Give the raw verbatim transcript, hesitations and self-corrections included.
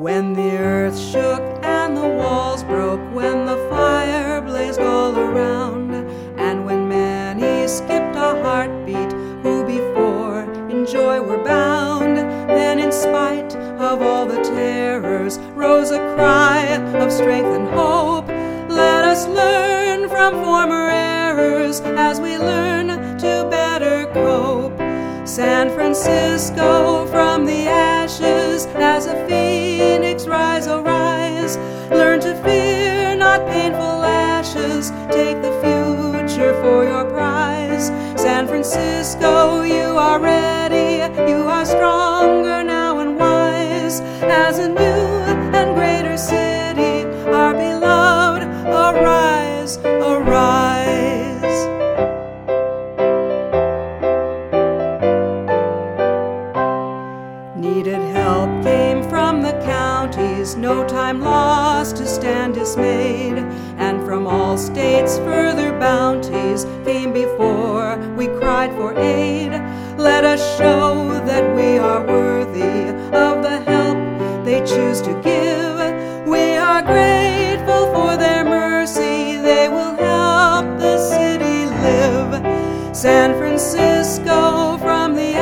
When the earth shook and the walls broke, when the fire blazed all around, and when many skipped a heartbeat who before in joy were bound, then in spite of all the terrors rose a cry of strength and hope. Let us learn from former errors as we learn to better cope. San Francisco, from the ashes as a phoenix rise, oh rise. Learn to fear not painful ashes, take the future for your prize. San Francisco, you are ready, you are stronger now and wise. As a new and greater city, our beloved, arise, arise. Needed help came from the counties, no time lost to stand dismayed, and from all states further bounties came before we cried for aid. Let us show that we are worthy of the help they choose to give. We are grateful for their mercy, they will help the city live. San Francisco, from the